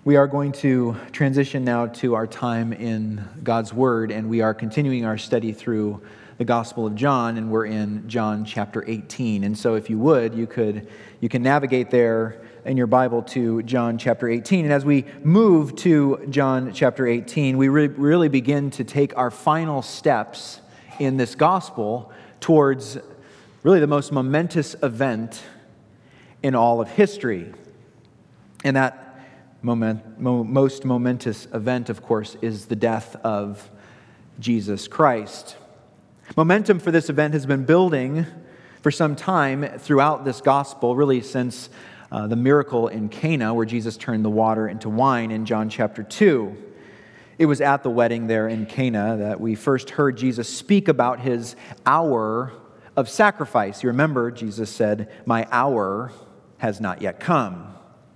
We are going to transition now to our time in God's Word, and we are continuing our study through the Gospel of John, and we're in John chapter 18. And so if you would, you can navigate there in your Bible to John chapter 18. And as we move to John chapter 18, we really begin to take our final steps in this Gospel towards really the most momentous event in all of history. And that most momentous event, of course, is the death of Jesus Christ. Momentum for this event has been building for some time throughout this gospel, really since the miracle in Cana, where Jesus turned the water into wine in John chapter 2. It was at the wedding there in Cana that we first heard Jesus speak about his hour of sacrifice. You remember, Jesus said, "My hour has not yet come."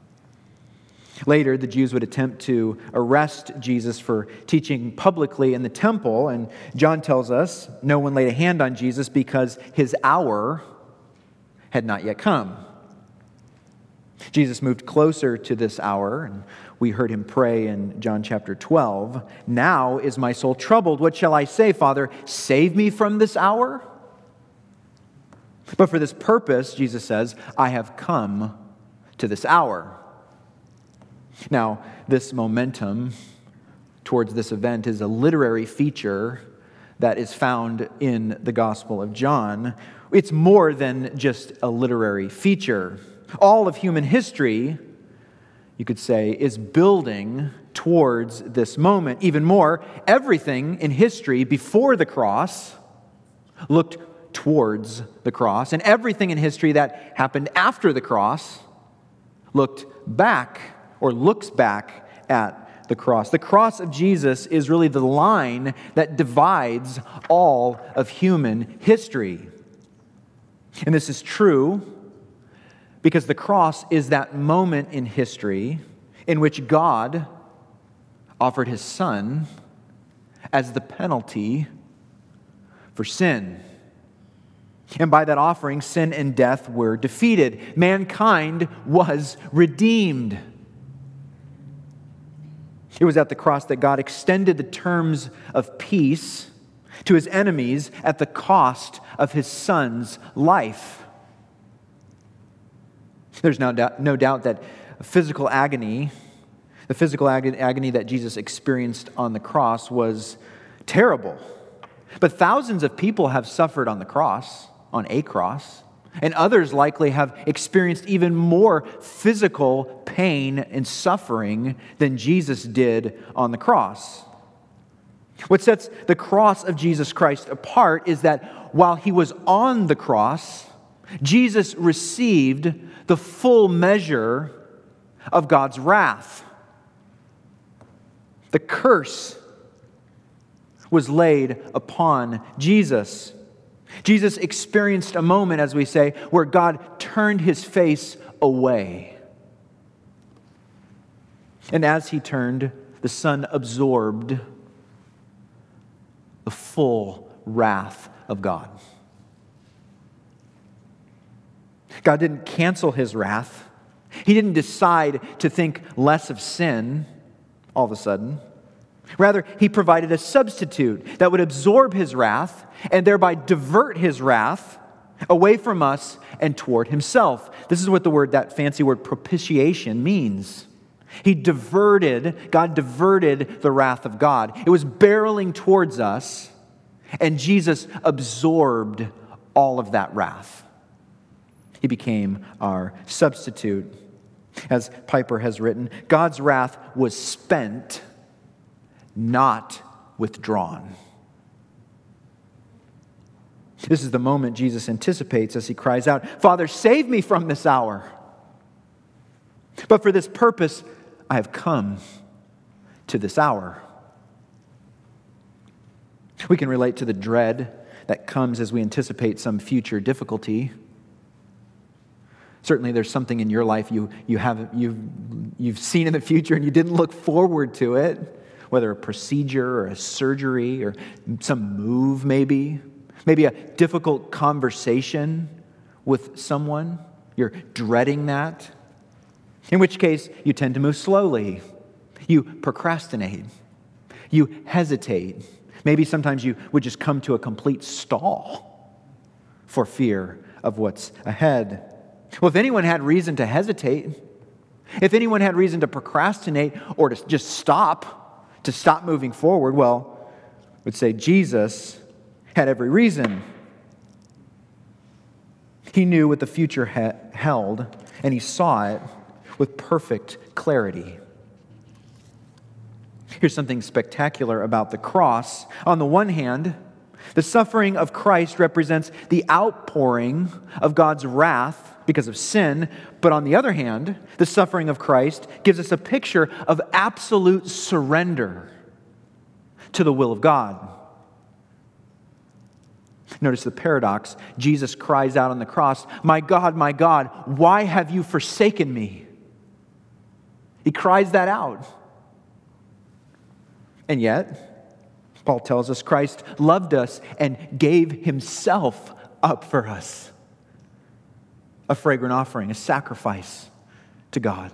Later, the Jews would attempt to arrest Jesus for teaching publicly in the temple, and John tells us no one laid a hand on Jesus because his hour had not yet come. Jesus moved closer to this hour, and we heard him pray in John chapter 12. "Now is my soul troubled. What shall I say, Father? Save me from this hour?" But for this purpose, Jesus says, "I have come to this hour." Now, this momentum towards this event is a literary feature that is found in the Gospel of John. It's more than just a literary feature. All of human history, you could say, is building towards this moment. Even more, everything in history before the cross looked towards the cross, and everything in history that happened after the cross looked back or looks back at the cross. The cross of Jesus is really the line that divides all of human history. And this is true because the cross is that moment in history in which God offered his Son as the penalty for sin. And by that offering, sin and death were defeated. Mankind was redeemed. It was at the cross that God extended the terms of peace to his enemies at the cost of his Son's life. There's no doubt that the physical agony that Jesus experienced on the cross was terrible. But thousands of people have suffered on a cross, and others likely have experienced even more physical pain and suffering than Jesus did on the cross. What sets the cross of Jesus Christ apart is that while he was on the cross, Jesus received the full measure of God's wrath. The curse was laid upon Jesus. Jesus experienced a moment, as we say, where God turned his face away. And as he turned, the Son absorbed the full wrath of God. God didn't cancel his wrath. He didn't decide to think less of sin all of a sudden. Rather, he provided a substitute that would absorb his wrath and thereby divert his wrath away from us and toward himself. This is what that fancy word propitiation means. God diverted the wrath of God. It was barreling towards us, and Jesus absorbed all of that wrath. He became our substitute. As Piper has written, God's wrath was spent, not withdrawn. This is the moment Jesus anticipates as he cries out, "Father, save me from this hour. But for this purpose, I have come to this hour." We can relate to the dread that comes as we anticipate some future difficulty. Certainly there's something in your life you've seen in the future and you didn't look forward to it, whether a procedure or a surgery or some move maybe a difficult conversation with someone. You're dreading that, in which case you tend to move slowly You procrastinate. You hesitate. Maybe sometimes you would just come to a complete stall for fear of what's ahead. Well, if anyone had reason to hesitate, if anyone had reason to procrastinate or to just stop moving forward, well, I would say Jesus had every reason. He knew what the future held, and he saw it with perfect clarity. Here's something spectacular about the cross. On the one hand, the suffering of Christ represents the outpouring of God's wrath because of sin. But on the other hand, the suffering of Christ gives us a picture of absolute surrender to the will of God. Notice the paradox. Jesus cries out on the cross, my God, why have you forsaken me?" He cries that out. And yet, Paul tells us Christ loved us and gave himself up for us. A fragrant offering, a sacrifice to God.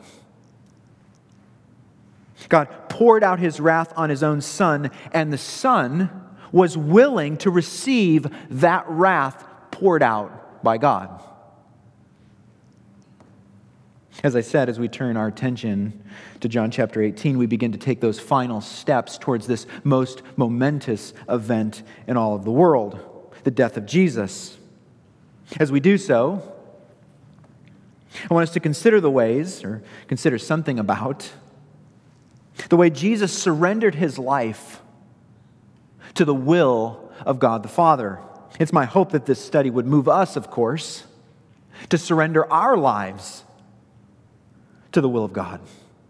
God poured out his wrath on his own Son, and the Son was willing to receive that wrath poured out by God. As I said, as we turn our attention to John chapter 18, we begin to take those final steps towards this most momentous event in all of the world, the death of Jesus. As we do so, I want us to consider something about the way Jesus surrendered his life to the will of God the Father. It's my hope that this study would move us, of course, to surrender our lives to the will of God.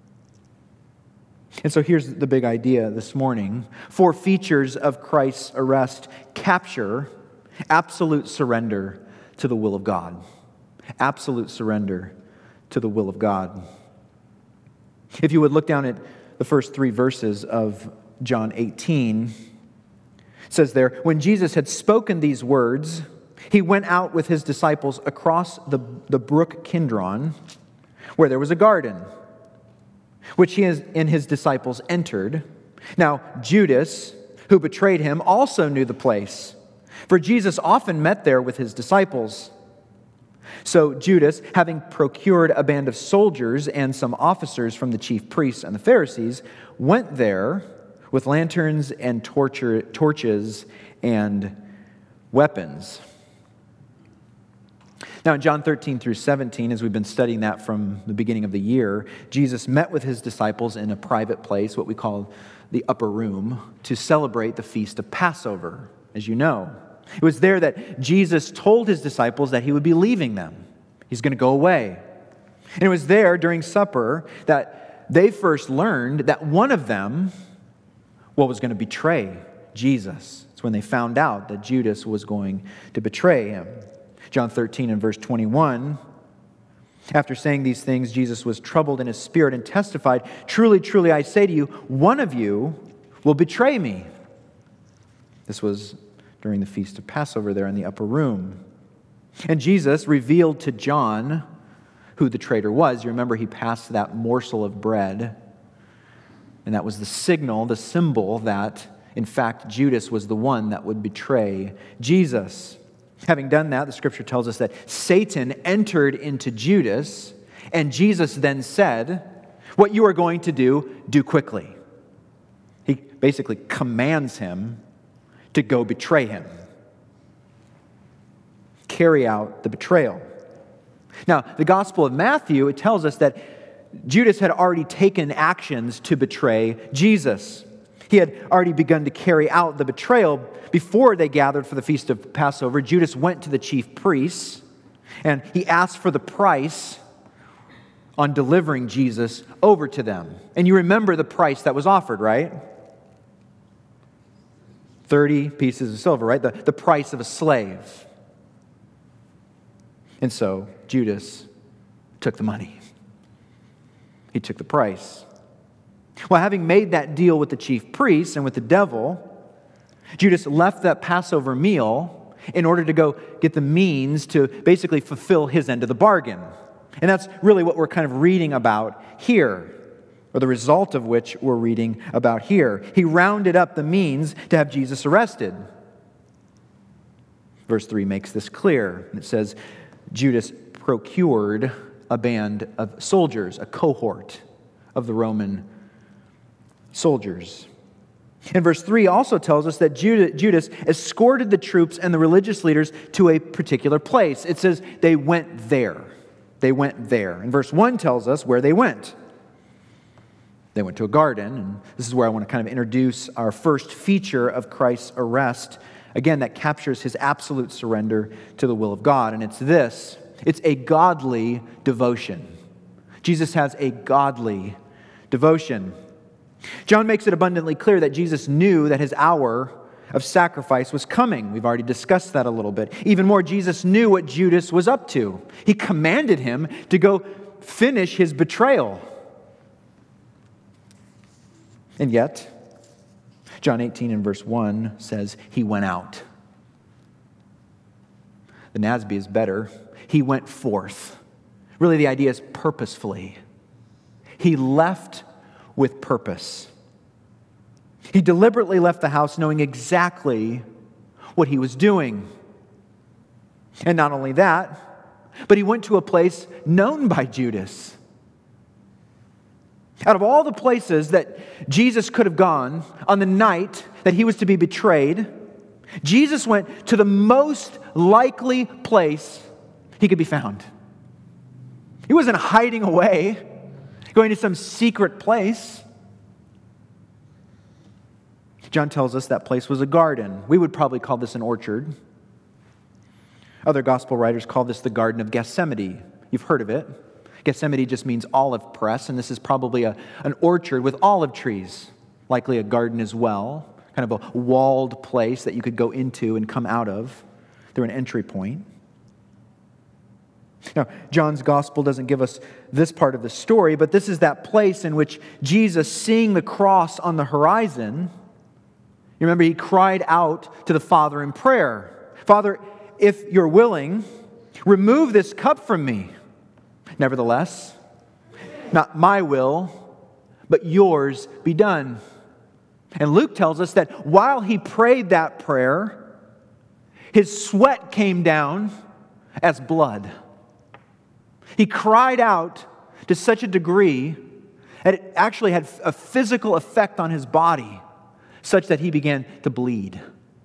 And so here's the big idea this morning. 4 features of Christ's arrest capture absolute surrender to the will of God. Absolute surrender to the will of God. If you would look down at the first 3 verses of John 18, it says there, when Jesus had spoken these words, he went out with his disciples across the brook Kidron, where there was a garden, which he and his disciples entered. Now, Judas, who betrayed him, also knew the place, for Jesus often met there with his disciples. So Judas, having procured a band of soldiers and some officers from the chief priests and the Pharisees, went there with lanterns and torches and weapons. Now in John 13 through 17, as we've been studying that from the beginning of the year, Jesus met with his disciples in a private place, what we call the upper room, to celebrate the feast of Passover, as you know. It was there that Jesus told his disciples that he would be leaving them. He's going to go away. And it was there during supper that they first learned that one of them, was going to betray Jesus. It's when they found out that Judas was going to betray him. John 13 and verse 21, after saying these things, Jesus was troubled in his spirit and testified, "Truly, truly, I say to you, one of you will betray me." This was during the feast of Passover there in the upper room. And Jesus revealed to John who the traitor was. You remember he passed that morsel of bread, and that was the signal, the symbol that, in fact, Judas was the one that would betray Jesus. Having done that, the scripture tells us that Satan entered into Judas, and Jesus then said, "What you are going to do quickly." He basically commands him to go betray him. Carry out the betrayal. Now, the Gospel of Matthew, it tells us that Judas had already taken actions to betray Jesus. He had already begun to carry out the betrayal. Before they gathered for the Feast of Passover, Judas went to the chief priests and he asked for the price on delivering Jesus over to them. And you remember the price that was offered, right? 30 pieces of silver, right? The price of a slave. And so Judas took the money. He took the price. Well, having made that deal with the chief priests and with the devil, Judas left that Passover meal in order to go get the means to basically fulfill his end of the bargain. And that's really what we're kind of reading about here. or the result of which we're reading about here. He rounded up the means to have Jesus arrested. Verse 3 makes this clear. It says, Judas procured a band of soldiers, a cohort of the Roman soldiers. And verse 3 also tells us that Judas escorted the troops and the religious leaders to a particular place. It says they went there. They went there. And verse 1 tells us where they went. They went to a garden, and this is where I want to kind of introduce our first feature of Christ's arrest. Again, that captures his absolute surrender to the will of God. And it's this. It's a godly devotion. Jesus has a godly devotion. John makes it abundantly clear that Jesus knew that his hour of sacrifice was coming. We've already discussed that a little bit. Even more, Jesus knew what Judas was up to. He commanded him to go finish his betrayal. And yet, John 18 and verse 1 says, he went out. The NASB is better. He went forth. Really, the idea is purposefully. He left with purpose. He deliberately left the house knowing exactly what he was doing. And not only that, but he went to a place known by Judas. Out of all the places that Jesus could have gone on the night that he was to be betrayed, Jesus went to the most likely place he could be found. He wasn't hiding away, going to some secret place. John tells us that place was a garden. We would probably call this an orchard. Other gospel writers call this the Garden of Gethsemane. You've heard of it. Gethsemane just means olive press, and this is probably an orchard with olive trees, likely a garden as well, kind of a walled place that you could go into and come out of through an entry point. Now, John's gospel doesn't give us this part of the story, but this is that place in which Jesus, seeing the cross on the horizon, you remember he cried out to the Father in prayer, Father, if you're willing, remove this cup from me. Nevertheless, not my will, but yours be done. And Luke tells us that while he prayed that prayer, his sweat came down as blood. He cried out to such a degree that it actually had a physical effect on his body, such that he began to bleed.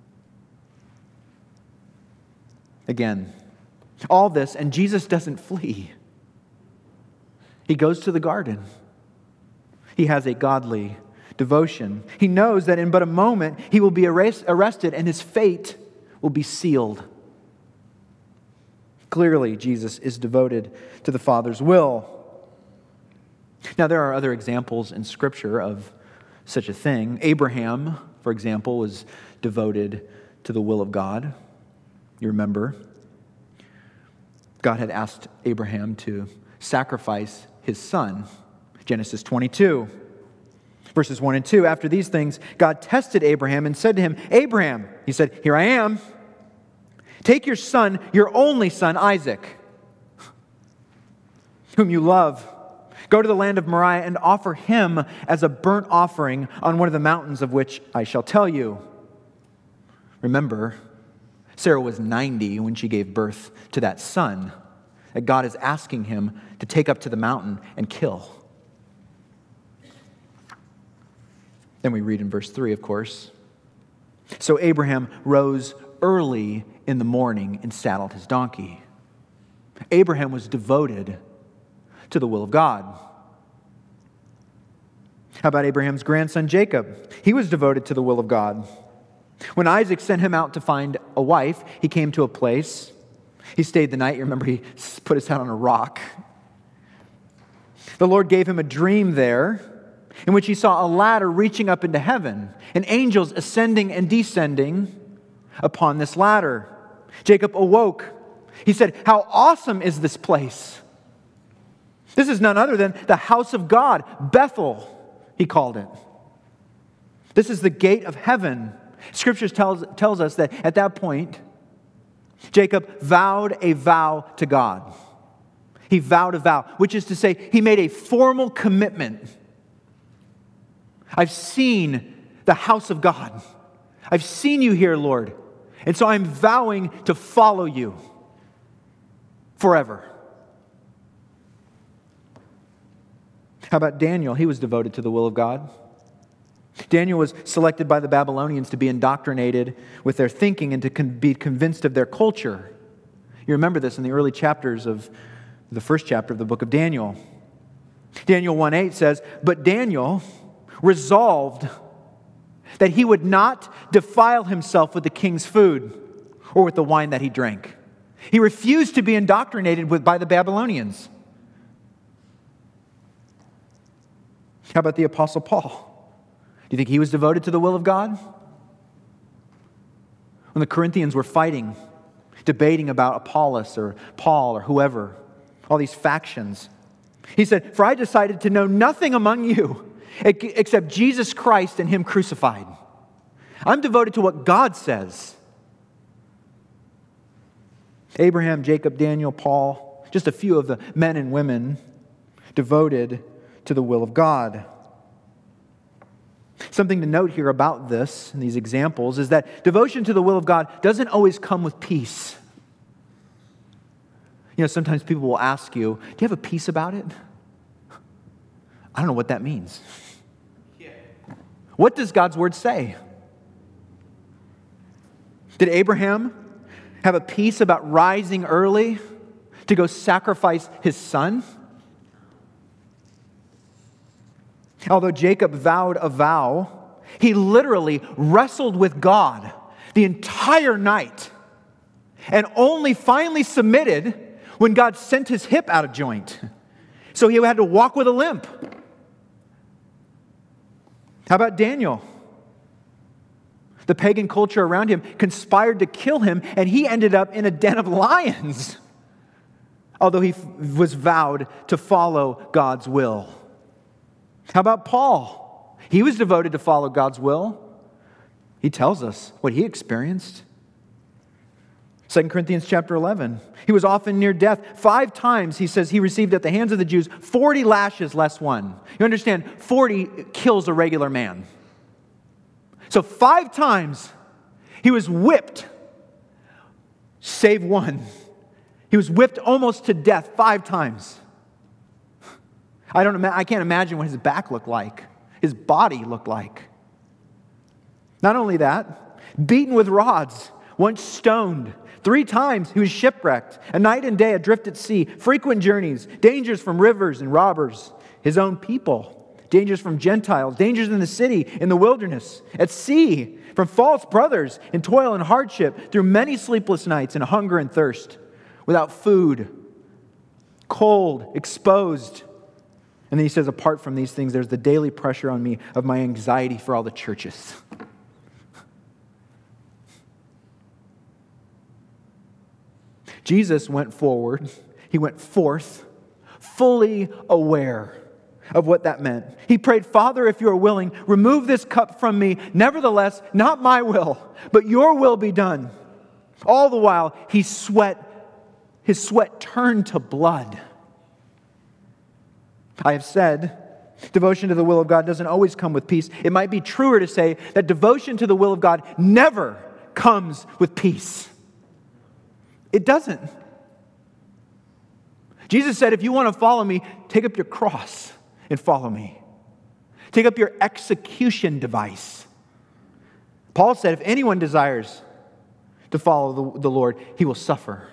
Again, all this, and Jesus doesn't flee. He goes to the garden. He has a godly devotion. He knows that in but a moment he will be arrested and his fate will be sealed. Clearly, Jesus is devoted to the Father's will. Now, there are other examples in Scripture of such a thing. Abraham, for example, was devoted to the will of God. You remember? God had asked Abraham to sacrifice his son. Genesis 22, verses 1 and 2. After these things, God tested Abraham and said to him, Abraham, he said, here I am. Take your son, your only son, Isaac, whom you love. Go to the land of Moriah and offer him as a burnt offering on one of the mountains of which I shall tell you. Remember, Sarah was 90 when she gave birth to that son that God is asking him to take up to the mountain and kill. Then we read in verse 3, of course. So Abraham rose early in the morning and saddled his donkey. Abraham was devoted to the will of God. How about Abraham's grandson Jacob? He was devoted to the will of God. When Isaac sent him out to find a wife, he came to a place. He stayed the night. You remember he put his head on a rock. The Lord gave him a dream there in which he saw a ladder reaching up into heaven and angels ascending and descending upon this ladder. Jacob awoke. He said, how awesome is this place? This is none other than the house of God, Bethel, he called it. This is the gate of heaven. Scripture tells us that at that point, Jacob vowed a vow to God. He vowed a vow, which is to say, he made a formal commitment I've seen the house of God. I've seen you here, Lord. And so I'm vowing to follow you forever. How about Daniel? He was devoted to the will of God. Daniel was selected by the Babylonians to be indoctrinated with their thinking and to be convinced of their culture. You remember this in the early chapters of the first chapter of the book of Daniel. Daniel 1:8 says, "But Daniel resolved that he would not defile himself with the king's food or with the wine that he drank." He refused to be indoctrinated by the Babylonians. How about the Apostle Paul? Do you think he was devoted to the will of God? When the Corinthians were fighting, debating about Apollos or Paul or whoever, all these factions, he said, "For I decided to know nothing among you except Jesus Christ and Him crucified." I'm devoted to what God says. Abraham, Jacob, Daniel, Paul, just a few of the men and women devoted to the will of God. Something to note here about this and these examples is that devotion to the will of God doesn't always come with peace. You know, sometimes people will ask you, "Do you have a peace about it?" I don't know what that means. What does God's word say? Did Abraham have a peace about rising early to go sacrifice his son? Although Jacob vowed a vow, he literally wrestled with God the entire night and only finally submitted when God sent his hip out of joint. So he had to walk with a limp. How about Daniel? The pagan culture around him conspired to kill him, and he ended up in a den of lions, although he was vowed to follow God's will. How about Paul? He was devoted to follow God's will. He tells us what he experienced. 2 Corinthians chapter 11. He was often near death. 5 times, he says, he received at the hands of the Jews 40 lashes less one. You understand, 40 kills a regular man. So 5 times he was whipped, save one. He was whipped almost to death 5 times. I can't imagine what his back looked like, his body looked like. Not only that, beaten with rods, once stoned. 3 times he was shipwrecked, a night and day adrift at sea, frequent journeys, dangers from rivers and robbers, his own people, dangers from Gentiles, dangers in the city, in the wilderness, at sea, from false brothers, in toil and hardship, through many sleepless nights, in hunger and thirst, without food, cold, exposed. And then he says, apart from these things, there's the daily pressure on me of my anxiety for all the churches. Jesus went forward. He went forth, fully aware of what that meant. He prayed, "Father, if you are willing, remove this cup from me. Nevertheless, not my will, but your will be done." All the while, his sweat turned to blood. I have said, devotion to the will of God doesn't always come with peace. It might be truer to say that devotion to the will of God never comes with peace. It doesn't. Jesus said, if you want to follow me, take up your cross and follow me. Take up your execution device. Paul said, if anyone desires to follow the Lord, he will suffer.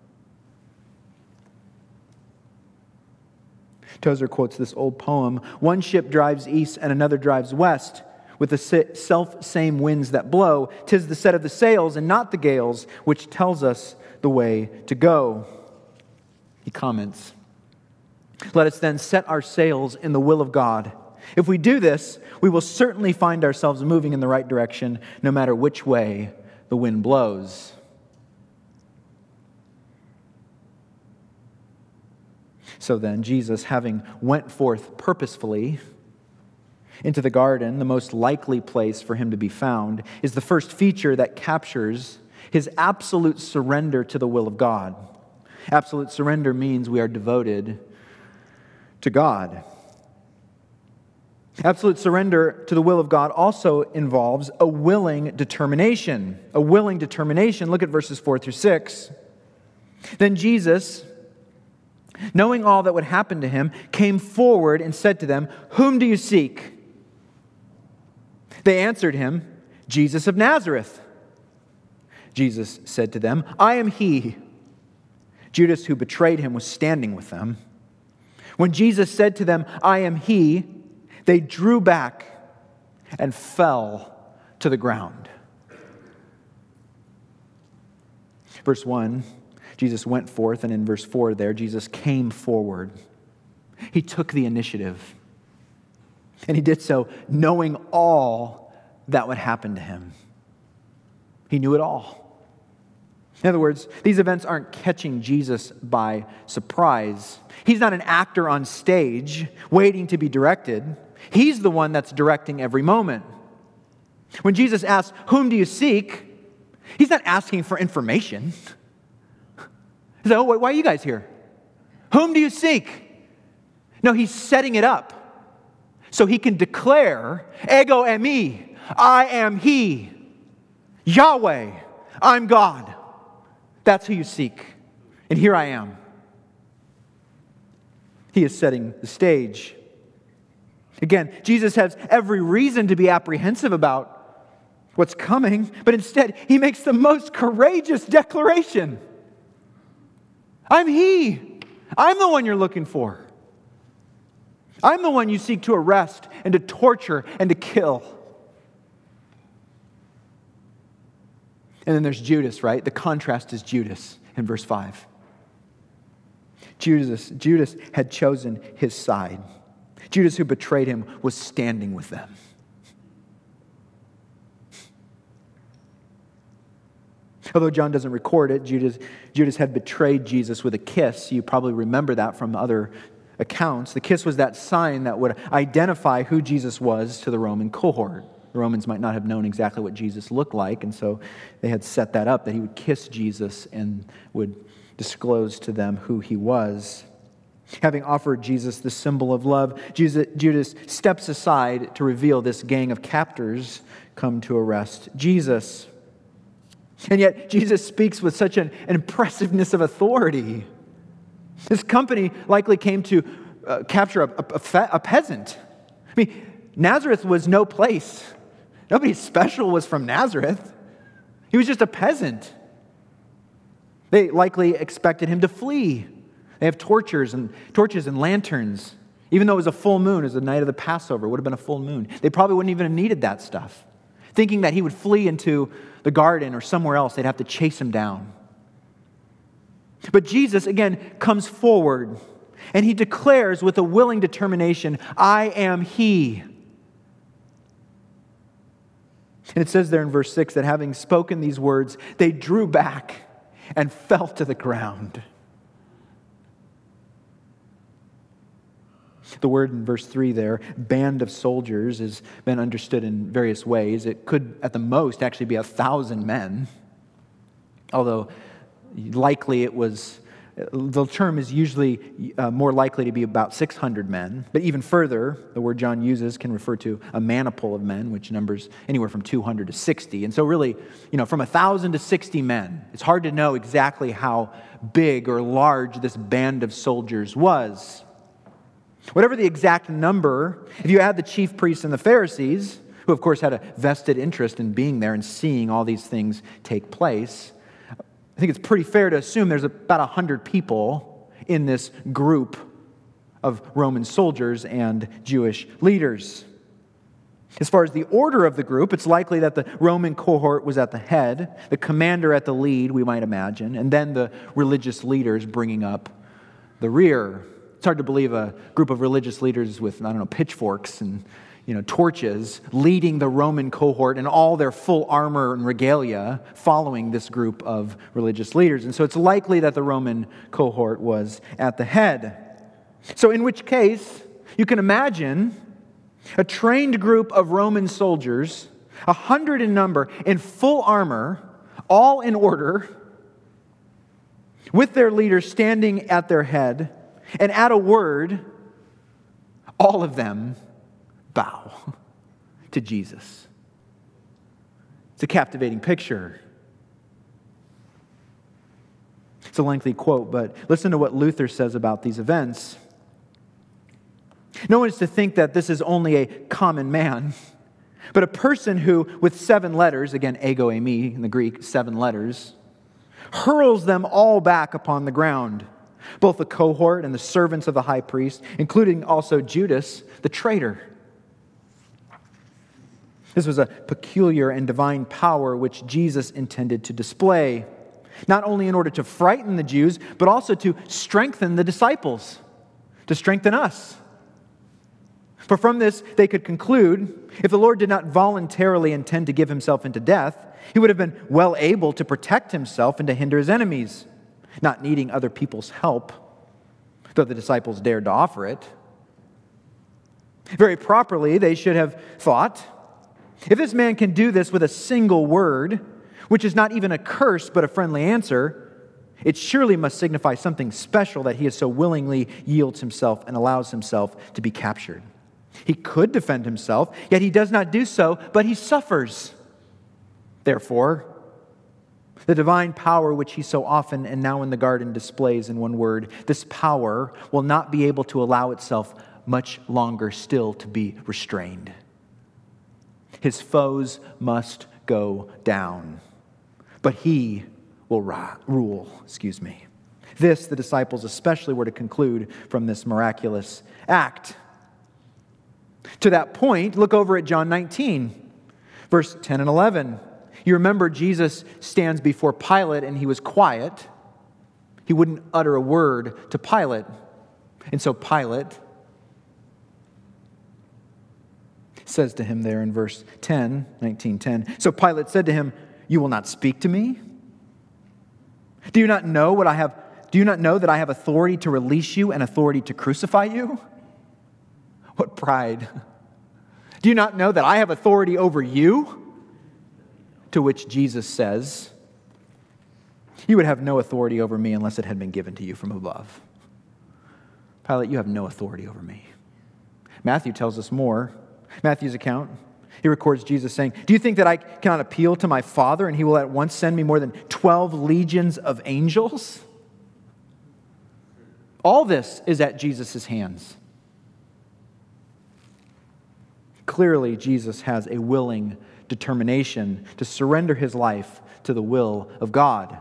Tozer quotes this old poem, "One ship drives east and another drives west, with the self-same winds that blow. 'Tis the set of the sails and not the gales, which tells us the way to go." He comments, "Let us then set our sails in the will of God. If we do this, we will certainly find ourselves moving in the right direction, no matter which way the wind blows." So then, Jesus, having went forth purposefully into the garden, the most likely place for him to be found, is the first feature that captures his absolute surrender to the will of God. Absolute surrender means we are devoted to God. Absolute surrender to the will of God also involves a willing determination. A willing determination. Look at verses 4 through 6. Then Jesus, knowing all that would happen to him, came forward and said to them, "Whom do you seek?" They answered him, "Jesus of Nazareth." Jesus said to them, "I am he." Judas, who betrayed him, was standing with them. When Jesus said to them, "I am he," they drew back and fell to the ground. Verse 1, Jesus went forth, and in verse 4 there, Jesus came forward. He took the initiative, and he did so knowing all that would happen to him. He knew it all. In other words, these events aren't catching Jesus by surprise. He's not an actor on stage waiting to be directed. He's the one that's directing every moment. When Jesus asks, "Whom do you seek?" he's not asking for information. He's like, "Oh, why are you guys here? Whom do you seek?" No, he's setting it up so he can declare, "Ego eimi, I am he. Yahweh, I'm God. That's who you seek. And here I am." He is setting the stage. Again, Jesus has every reason to be apprehensive about what's coming, but instead, he makes the most courageous declaration. I'm he. I'm the one you're looking for. I'm the one you seek to arrest and to torture and to kill. And then there's Judas, right? The contrast is Judas in verse 5. Judas had chosen his side. Judas, who betrayed him, was standing with them. Although John doesn't record it, Judas had betrayed Jesus with a kiss. You probably remember that from other accounts. The kiss was that sign that would identify who Jesus was to the Roman cohort. The Romans might not have known exactly what Jesus looked like, and so they had set that up, that he would kiss Jesus and would disclose to them who he was. Having offered Jesus the symbol of love, Judas steps aside to reveal this gang of captors come to arrest Jesus. And yet Jesus speaks with such an impressiveness of authority. This company likely came to capture a peasant. I mean, Nazareth was no place. Nobody special was from Nazareth. He was just a peasant. They likely expected him to flee. They have torches and lanterns. Even though it was a full moon, it was the night of the Passover, it would have been a full moon. They probably wouldn't even have needed that stuff. Thinking that he would flee into the garden or somewhere else, they'd have to chase him down. But Jesus, again, comes forward and he declares with a willing determination, "I am he." And it says there in verse 6 that having spoken these words, they drew back and fell to the ground. The word in verse 3 there, band of soldiers, has been understood in various ways. It could, at the most, actually be 1,000 men. Although, likely it was, the term is usually more likely to be about 600 men. But even further, the word John uses can refer to a maniple of men, which numbers anywhere from 200 to 60. And so really, from 1,000 to 60 men, it's hard to know exactly how big or large this band of soldiers was. Whatever the exact number, if you add the chief priests and the Pharisees, who of course had a vested interest in being there and seeing all these things take place, I think it's pretty fair to assume there's about 100 people in this group of Roman soldiers and Jewish leaders. As far as the order of the group, it's likely that the Roman cohort was at the head, the commander at the lead, we might imagine, and then the religious leaders bringing up the rear. It's hard to believe a group of religious leaders with, pitchforks and, torches leading the Roman cohort in all their full armor and regalia following this group of religious leaders. And so it's likely that the Roman cohort was at the head. So in which case, you can imagine a trained group of Roman soldiers, 100 in number, in full armor, all in order, with their leader standing at their head. And at a word, all of them bow to Jesus. It's a captivating picture. It's a lengthy quote, but listen to what Luther says about these events. No one is to think that this is only a common man, but a person who, with 7 letters, again, ego eimi in the Greek, 7 letters, hurls them all back upon the ground, both the cohort and the servants of the high priest, including also Judas, the traitor. This was a peculiar and divine power which Jesus intended to display, not only in order to frighten the Jews, but also to strengthen the disciples, to strengthen us. For from this they could conclude, if the Lord did not voluntarily intend to give himself into death, he would have been well able to protect himself and to hinder his enemies, not needing other people's help, though the disciples dared to offer it. Very properly, they should have thought, if this man can do this with a single word, which is not even a curse but a friendly answer, it surely must signify something special that he so willingly yields himself and allows himself to be captured. He could defend himself, yet he does not do so, but he suffers. Therefore, the divine power which he so often and now in the garden displays in one word, this power will not be able to allow itself much longer still to be restrained. His foes must go down, but he will rule. This the disciples especially were to conclude from this miraculous act. To that point, look over at John 19, verse 10 and 11. You remember Jesus stands before Pilate and he was quiet. He wouldn't utter a word to Pilate. And so Pilate says to him there in verse 10, 19:10, so Pilate said to him, you will not speak to me? Do you not know that I have authority to release you and authority to crucify you? What pride. Do you not know that I have authority over you? To which Jesus says, you would have no authority over me unless it had been given to you from above. Pilate, you have no authority over me. Matthew tells us more. Matthew's account, he records Jesus saying, do you think that I cannot appeal to my Father and he will at once send me more than 12 legions of angels? All this is at Jesus' hands. Clearly, Jesus has a willing determination to surrender his life to the will of God.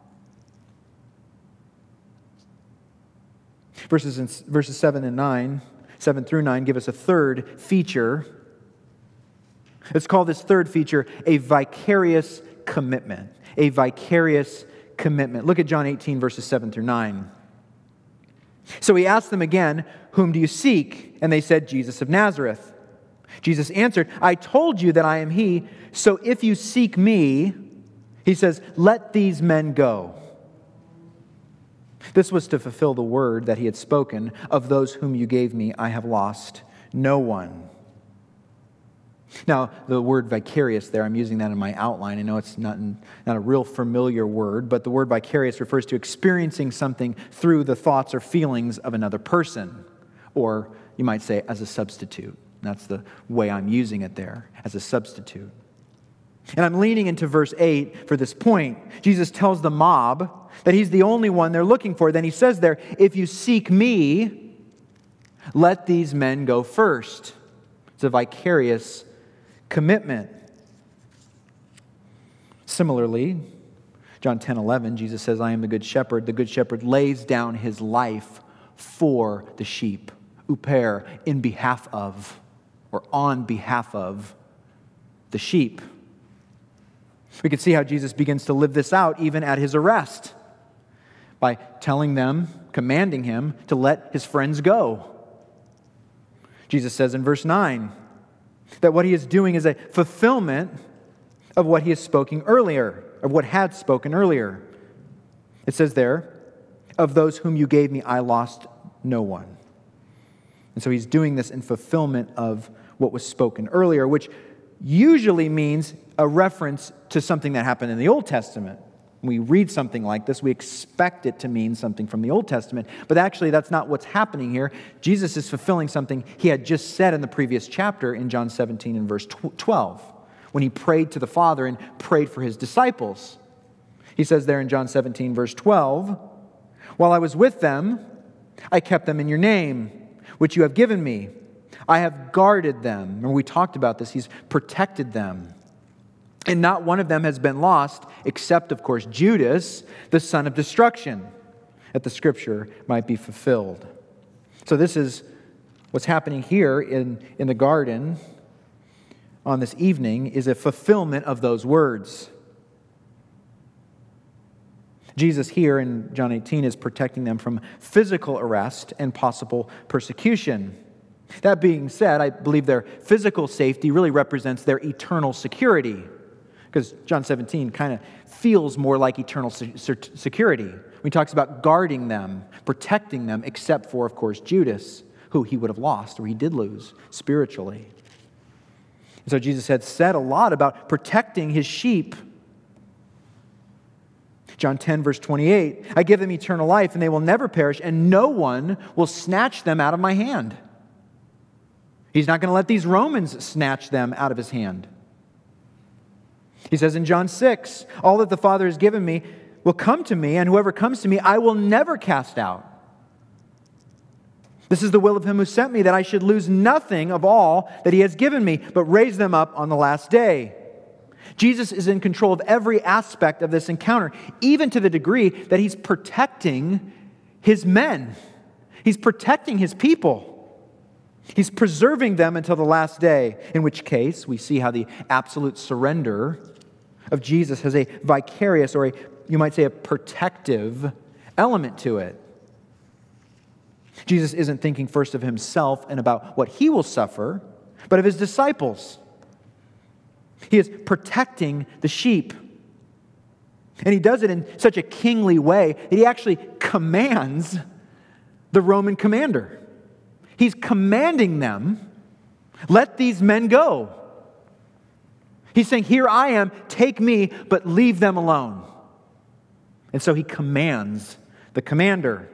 Verses 7 through 9 give us a third feature. Let's call this third feature a vicarious commitment. A vicarious commitment. Look at John 18, verses 7 through 9. So he asked them again, whom do you seek? And they said, Jesus of Nazareth. Jesus answered, I told you that I am he, so if you seek me, he says, let these men go. This was to fulfill the word that he had spoken, of those whom you gave me, I have lost no one. Now, the word vicarious there, I'm using that in my outline. I know it's not a real familiar word, but the word vicarious refers to experiencing something through the thoughts or feelings of another person, or you might say as a substitute. That's the way I'm using it there, as a substitute. And I'm leaning into verse 8 for this point. Jesus tells the mob that he's the only one they're looking for. Then he says there, if you seek me, let these men go first. It's a vicarious commitment. Similarly, John 10:11, Jesus says, I am the good shepherd. The good shepherd lays down his life for the sheep. Uper, in behalf of, or on behalf of the sheep. We can see how Jesus begins to live this out even at his arrest by telling them, commanding him to let his friends go. Jesus says in verse 9 that what he is doing is a fulfillment of what he is spoken earlier, of what had spoken earlier. It says there, of those whom you gave me, I lost no one. And so he's doing this in fulfillment of what was spoken earlier, which usually means a reference to something that happened in the Old Testament. When we read something like this, we expect it to mean something from the Old Testament, but actually that's not what's happening here. Jesus is fulfilling something he had just said in the previous chapter in John 17 and verse 12, when he prayed to the Father and prayed for his disciples. He says there in John 17 verse 12, "While I was with them, I kept them in your name, which you have given me. I have guarded them." Remember, we talked about this. He's protected them. "And not one of them has been lost, except, of course, Judas, the son of destruction," that the Scripture might be fulfilled. So this is what's happening here in the garden on this evening, is a fulfillment of those words. Jesus here in John 18 is protecting them from physical arrest and possible persecution. That being said, I believe their physical safety really represents their eternal security, because John 17 kind of feels more like eternal security. When he talks about guarding them, protecting them, except for, of course, Judas, who he would have lost, or he did lose spiritually. And so Jesus had said a lot about protecting his sheep. John 10, verse 28, "I give them eternal life, and they will never perish, and no one will snatch them out of my hand." He's not going to let these Romans snatch them out of his hand. He says in John 6, "All that the Father has given me will come to me, and whoever comes to me I will never cast out. This is the will of him who sent me, that I should lose nothing of all that he has given me, but raise them up on the last day." Jesus is in control of every aspect of this encounter, even to the degree that he's protecting his men. He's protecting his people. He's preserving them until the last day, in which case we see how the absolute surrender of Jesus has a vicarious, or you might say a protective element to it. Jesus isn't thinking first of himself and about what he will suffer, but of his disciples. He is protecting the sheep. And he does it in such a kingly way that he actually commands the Roman commander. He's commanding them, "Let these men go." He's saying, "Here I am, take me, but leave them alone." And so he commands the commander.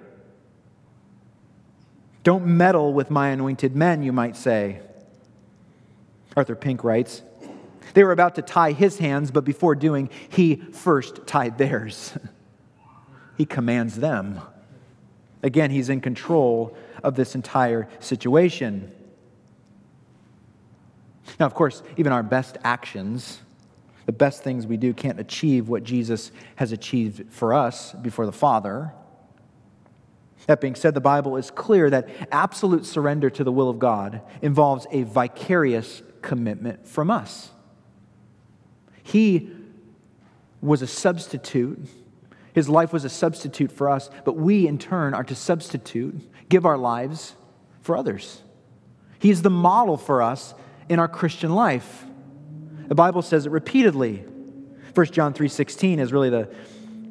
"Don't meddle with my anointed men," you might say. Arthur Pink writes, "They were about to tie his hands, but before doing, he first tied theirs." He commands them. Again, he's in control of this entire situation. Now, of course, even our best actions, the best things we do, can't achieve what Jesus has achieved for us before the Father. That being said, the Bible is clear that absolute surrender to the will of God involves a vicarious commitment from us. He was a substitute. His life was a substitute for us, but we in turn are to substitute, give our lives for others. He is the model for us in our Christian life. The Bible says it repeatedly. 1 John 3:16 is really the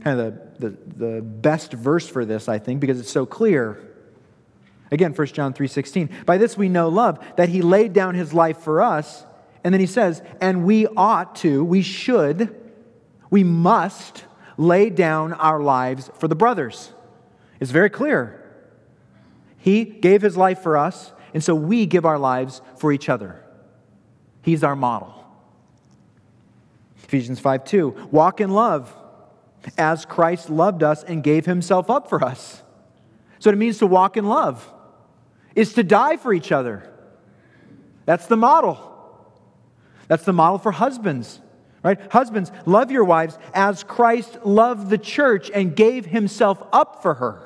best verse for this, I think, because it's so clear. Again, 1 John 3:16. "By this we know love, that he laid down his life for us." And then he says, "And we ought to, we should, we must lay down our lives for the brothers." It's very clear. He gave his life for us, and so we give our lives for each other. He's our model. Ephesians 5:2, "Walk in love, as Christ loved us and gave himself up for us." So what it means to walk in love is to die for each other. That's the model. That's the model for husbands, right? Husbands, love your wives as Christ loved the church and gave himself up for her.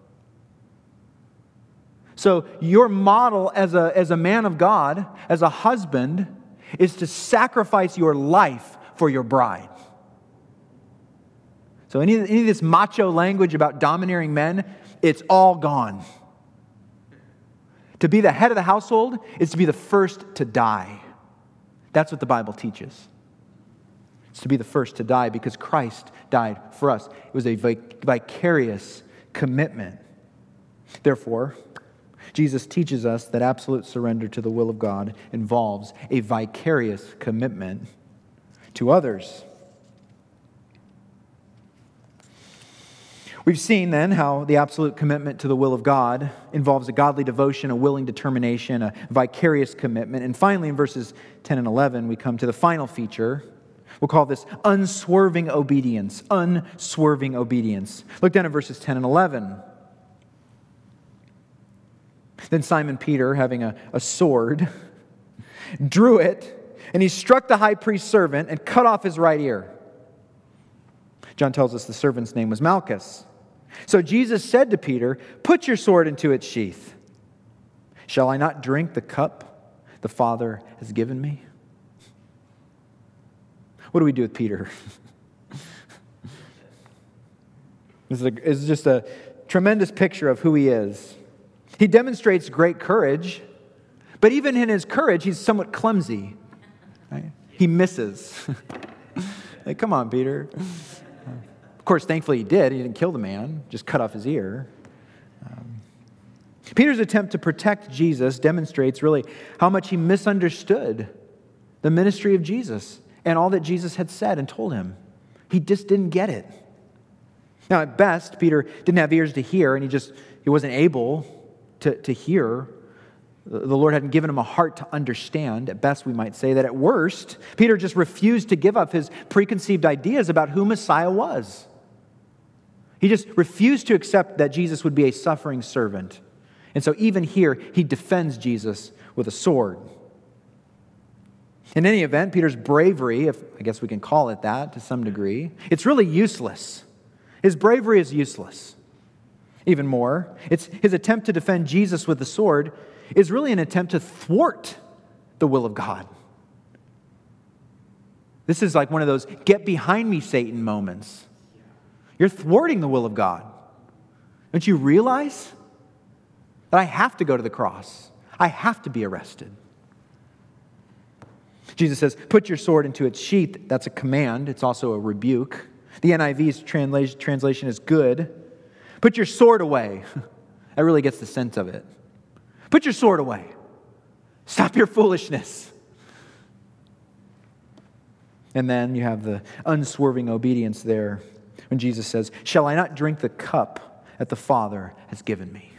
So your model as a man of God, as a husband, is to sacrifice your life for your bride. So any of this macho language about domineering men, it's all gone. To be the head of the household is to be the first to die. That's what the Bible teaches. It's to be the first to die because Christ died for us. It was a vicarious commitment. Therefore, Jesus teaches us that absolute surrender to the will of God involves a vicarious commitment to others. We've seen then how the absolute commitment to the will of God involves a godly devotion, a willing determination, a vicarious commitment. And finally, in verses 10 and 11, we come to the final feature. We'll call this unswerving obedience. Unswerving obedience. Look down at verses 10 and 11. Then Simon Peter, having a sword, drew it, and he struck the high priest's servant and cut off his right ear. John tells us the servant's name was Malchus. So Jesus said to Peter, "Put your sword into its sheath. Shall I not drink the cup the Father has given me?" What do we do with Peter? This is just a tremendous picture of who he is. He demonstrates great courage, but even in his courage, he's somewhat clumsy. Right? He misses. Hey, come on, Peter. Of course, thankfully he did. He didn't kill the man, just cut off his ear. Peter's attempt to protect Jesus demonstrates really how much he misunderstood the ministry of Jesus and all that Jesus had said and told him. He just didn't get it. Now, at best, Peter didn't have ears to hear, and he wasn't able to hear. The Lord hadn't given him a heart to understand. At best, we might say that at worst, Peter just refused to give up his preconceived ideas about who Messiah was. He just refused to accept that Jesus would be a suffering servant. And so even here, he defends Jesus with a sword. In any event, Peter's bravery, if I guess we can call it that to some degree, it's really useless. His bravery is useless. Even more, it's his attempt to defend Jesus with the sword is really an attempt to thwart the will of God. This is like one of those "get behind me, Satan" moments. You're thwarting the will of God. Don't you realize that I have to go to the cross? I have to be arrested. Jesus says, "Put your sword into its sheath." That's a command. It's also a rebuke. The NIV's translation is "good." Put your sword away. That really gets the sense of it. Put your sword away. Stop your foolishness. And then you have the unswerving obedience there when Jesus says, "Shall I not drink the cup that the Father has given me?"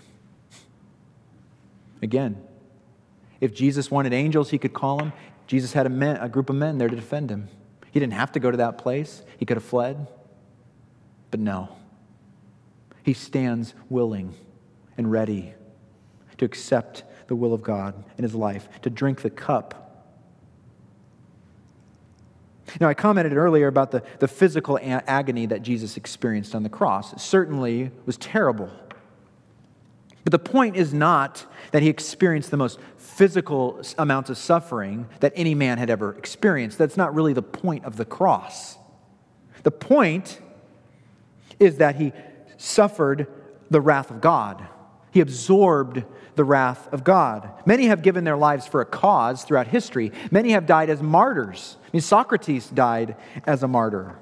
Again, if Jesus wanted angels, he could call them. Jesus had a group of men there to defend him. He didn't have to go to that place. He could have fled. But no. He stands willing and ready to accept the will of God in his life, to drink the cup. Now, I commented earlier about the physical agony that Jesus experienced on the cross. It certainly was terrible. But the point is not that he experienced the most physical amounts of suffering that any man had ever experienced. That's not really the point of the cross. The point is that he suffered the wrath of God. He absorbed the wrath of God. Many have given their lives for a cause throughout history. Many have died as martyrs. I mean, Socrates died as a martyr.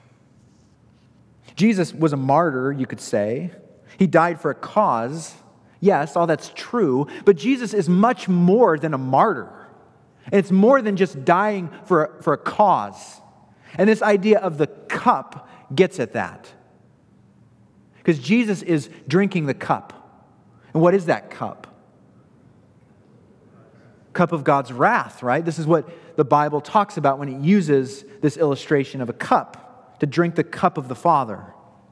Jesus was a martyr, you could say. He died for a cause. Yes, all that's true. But Jesus is much more than a martyr. And it's more than just dying for a cause. And this idea of the cup gets at that. Because Jesus is drinking the cup. And what is that cup? Cup of God's wrath, right? This is what the Bible talks about when it uses this illustration of a cup, to drink the cup of the Father.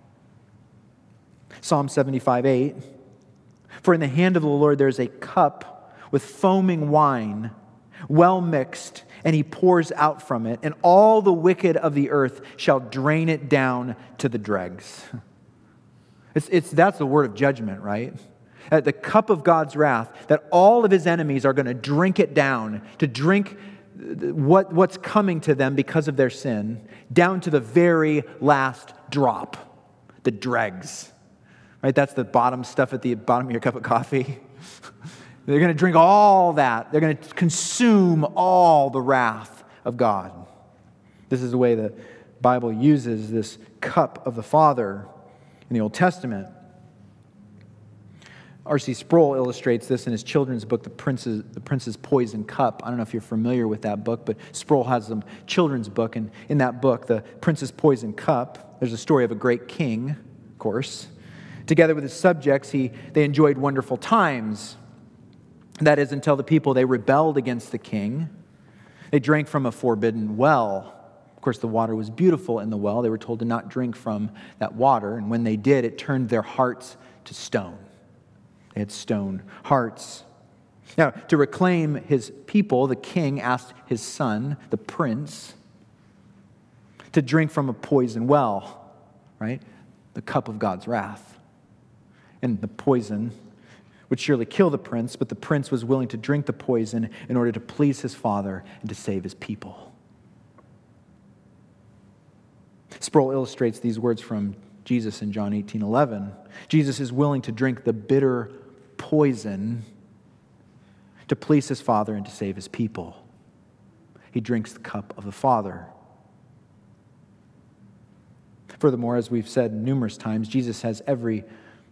Psalm 75:8. For in the hand of the Lord there is a cup with foaming wine, well mixed, and he pours out from it, and all the wicked of the earth shall drain it down to the dregs. That's the word of judgment, right? The cup of God's wrath, that all of his enemies are going to drink it down, to drink what's coming to them because of their sin, down to the very last drop, the dregs. Right? That's the bottom stuff at the bottom of your cup of coffee. They're going to drink all that. They're going to consume all the wrath of God. This is the way the Bible uses this cup of the Father in the Old Testament. R.C. Sproul illustrates this in his children's book, The Prince's Poison Cup. I don't know if you're familiar with that book, but Sproul has a children's book, and in that book, The Prince's Poison Cup, there's a story of a great king course. Together with his subjects, they enjoyed wonderful times. That is, until the people, they rebelled against the king. They drank from a forbidden well. Of course, the water was beautiful in the well. They were told to not drink from that water. And when they did, it turned their hearts to stone. They had stone hearts. Now, to reclaim his people, the king asked his son, the prince, to drink from a poison well, right? The cup of God's wrath. And the poison would surely kill the prince, but the prince was willing to drink the poison in order to please his father and to save his people. Sproul illustrates these words from Jesus in John 18:11. Jesus is willing to drink the bitter poison to please his Father and to save his people. He drinks the cup of the Father. Furthermore, as we've said numerous times, Jesus has every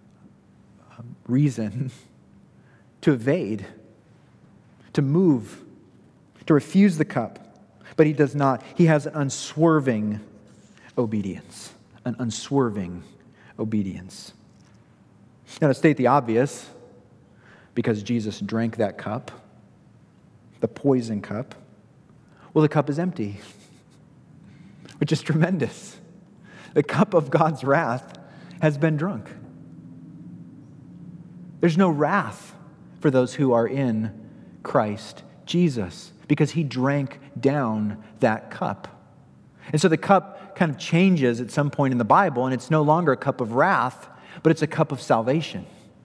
reason to evade, to move, to refuse the cup, but he does not. He has an unswerving obedience. An unswerving obedience. Now, to state the obvious, because Jesus drank that cup, the poison cup, well, the cup is empty, which is tremendous. The cup of God's wrath has been drunk. There's no wrath for those who are in Christ Jesus, because he drank down that cup. And so the cup kind of changes at some point in the Bible, and it's no longer a cup of wrath, but it's a cup of salvation.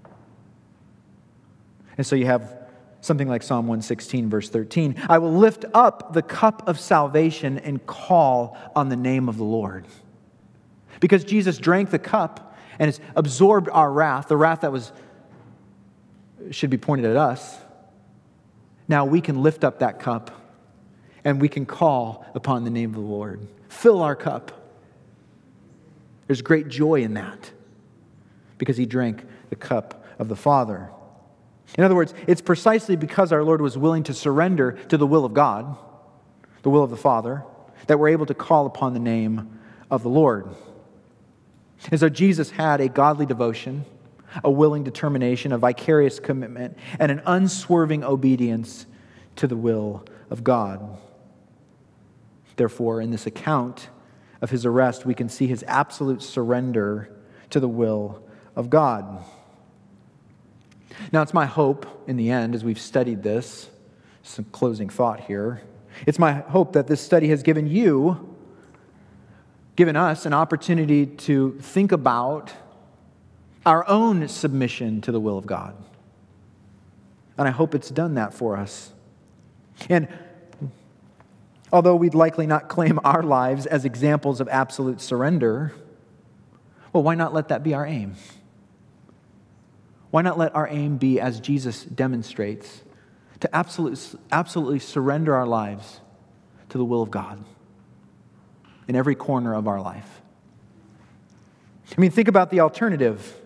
And so you have something like Psalm 116, verse 13. I will lift up the cup of salvation and call on the name of the Lord. Because Jesus drank the cup and has absorbed our wrath, the wrath that should be pointed at us. Now we can lift up that cup and we can call upon the name of the Lord. Fill our cup. There's great joy in that because he drank the cup of the Father. In other words, it's precisely because our Lord was willing to surrender to the will of God, the will of the Father, that we're able to call upon the name of the Lord. And so Jesus had a godly devotion, a willing determination, a vicarious commitment, and an unswerving obedience to the will of God. Therefore, in this account of his arrest, we can see his absolute surrender to the will of God. Now, it's my hope in the end, as we've studied this, some closing thought here, it's my hope that this study has given us an opportunity to think about our own submission to the will of God. And I hope it's done that for us. And although we'd likely not claim our lives as examples of absolute surrender, well, why not let that be our aim? Why not let our aim be, as Jesus demonstrates, to absolutely surrender our lives to the will of God in every corner of our life? I mean, think about the alternative.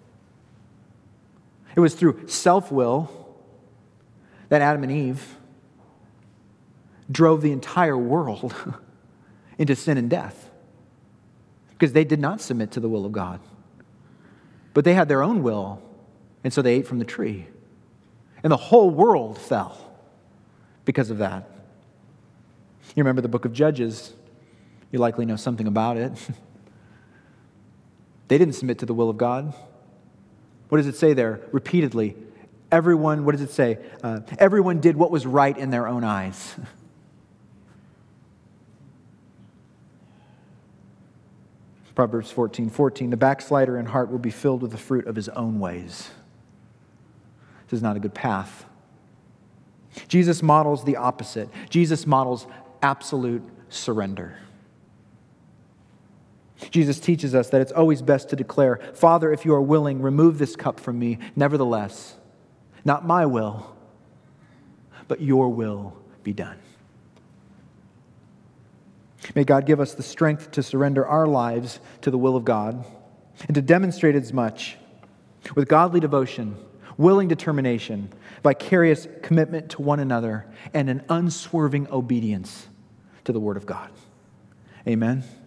It was through self-will that Adam and Eve drove the entire world into sin and death because they did not submit to the will of God. But they had their own will, and so they ate from the tree. And the whole world fell because of that. You remember the book of Judges. You likely know something about it. They didn't submit to the will of God. What does it say there? Repeatedly, everyone, what does it say? Everyone did what was right in their own eyes. Proverbs 14:14, the backslider in heart will be filled with the fruit of his own ways. This is not a good path. Jesus models the opposite. Jesus models absolute surrender. Jesus teaches us that it's always best to declare, Father, if you are willing, remove this cup from me. Nevertheless, not my will, but your will be done. May God give us the strength to surrender our lives to the will of God and to demonstrate as much with godly devotion, willing determination, vicarious commitment to one another, and an unswerving obedience to the Word of God. Amen.